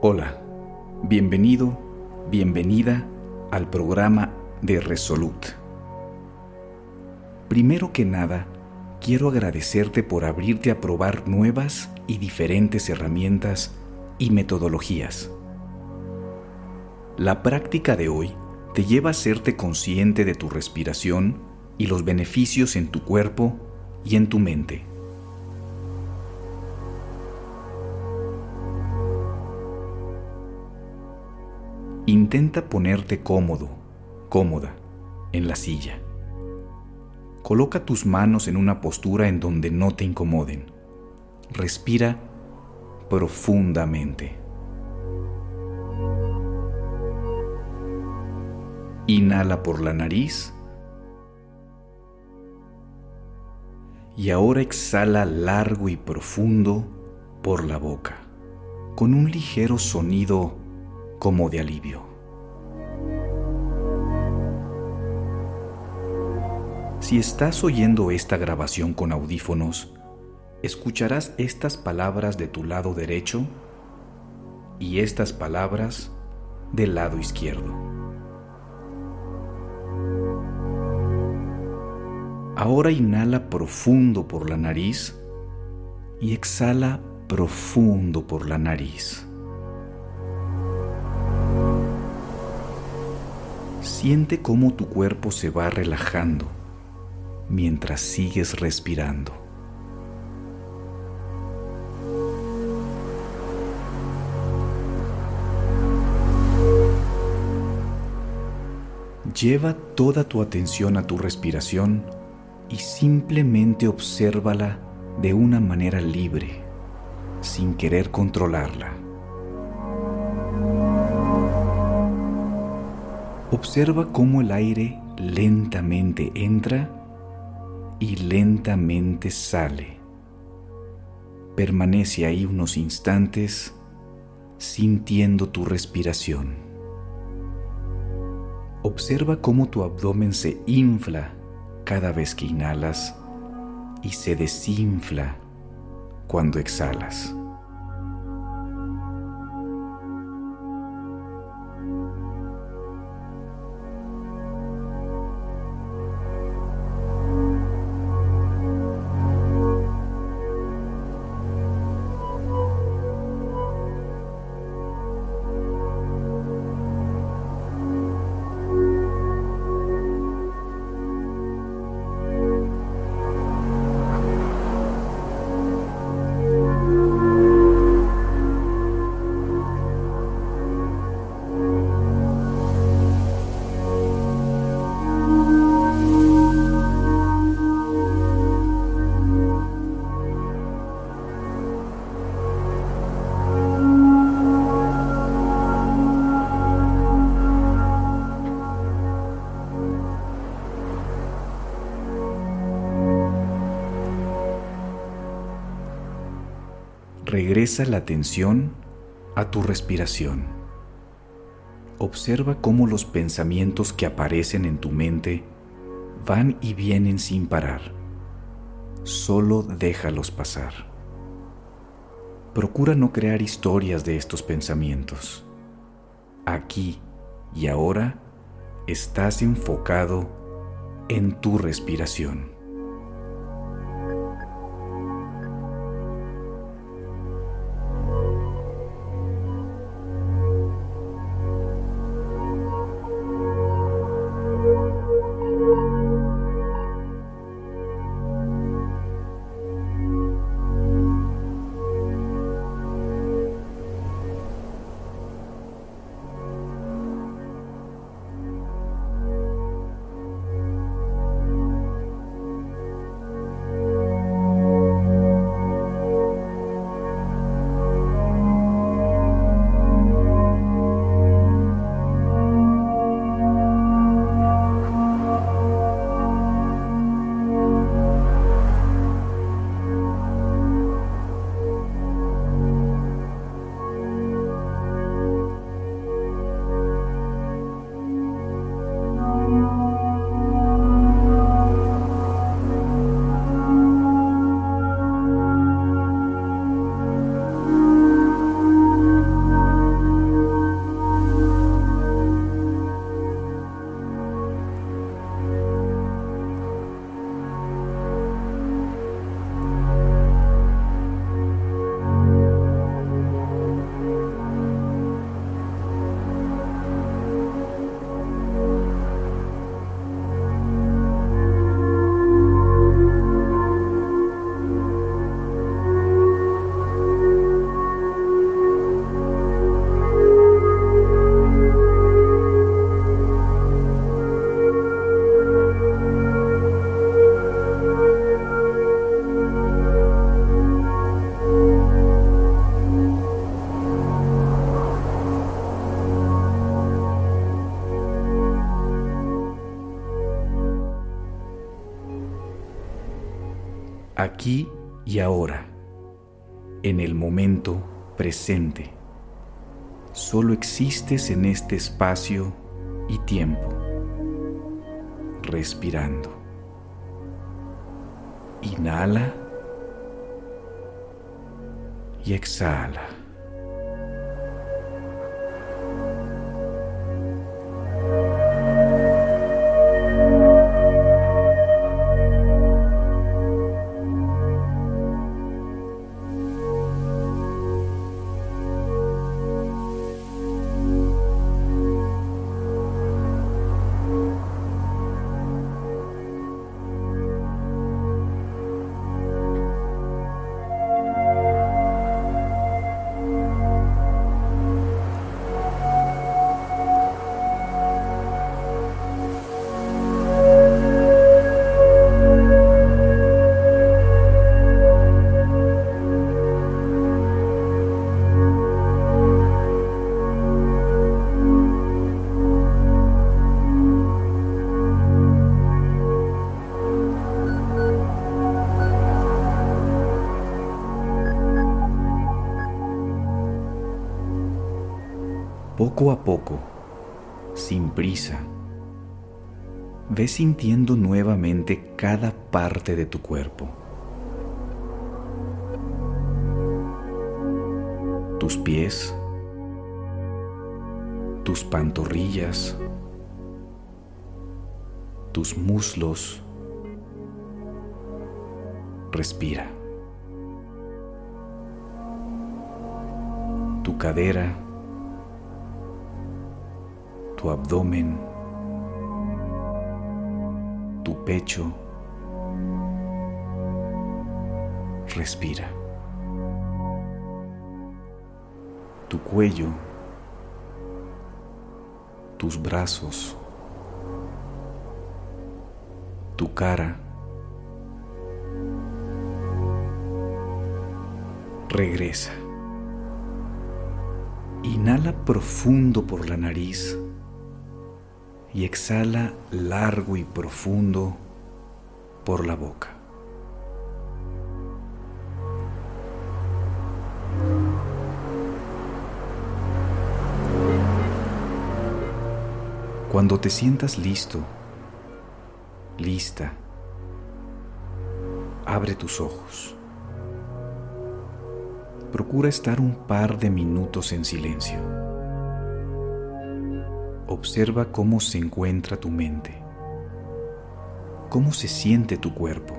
Hola, bienvenido, bienvenida al programa de Resolute. Primero que nada, quiero agradecerte por abrirte a probar nuevas y diferentes herramientas y metodologías. La práctica de hoy te lleva a serte consciente de tu respiración y los beneficios en tu cuerpo y en tu mente. Intenta ponerte cómodo, cómoda, en la silla. Coloca tus manos en una postura en donde no te incomoden. Respira profundamente. Inhala por la nariz y ahora exhala largo y profundo por la boca, con un ligero sonido como de alivio. Si estás oyendo esta grabación con audífonos, escucharás estas palabras de tu lado derecho y estas palabras del lado izquierdo. Ahora inhala profundo por la nariz y exhala profundo por la nariz. Siente cómo tu cuerpo se va relajando mientras sigues respirando. Lleva toda tu atención a tu respiración y simplemente obsérvala de una manera libre, sin querer controlarla. Observa cómo el aire lentamente entra y lentamente sale. Permanece ahí unos instantes sintiendo tu respiración. Observa cómo tu abdomen se infla cada vez que inhalas y se desinfla cuando exhalas. Regresa la atención a tu respiración. Observa cómo los pensamientos que aparecen en tu mente van y vienen sin parar. Solo déjalos pasar. Procura no crear historias de estos pensamientos. Aquí y ahora estás enfocado en tu respiración. aquí y ahora, en el momento presente. Solo existes en este espacio y tiempo, respirando. Inhala y exhala. Poco a poco, sin prisa, ve sintiendo nuevamente cada parte de tu cuerpo. Tus pies, tus pantorrillas, tus muslos. Respira. Tu cadera, tu abdomen, tu pecho. Respira. Tu cuello, tus brazos, tu cara. Regresa. Inhala profundo por la nariz y exhala largo y profundo por la boca. Cuando te sientas listo, lista, abre tus ojos. Procura estar un par de minutos en silencio. Observa cómo se encuentra tu mente, cómo se siente tu cuerpo.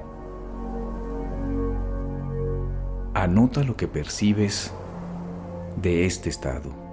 Anota lo que percibes de este estado.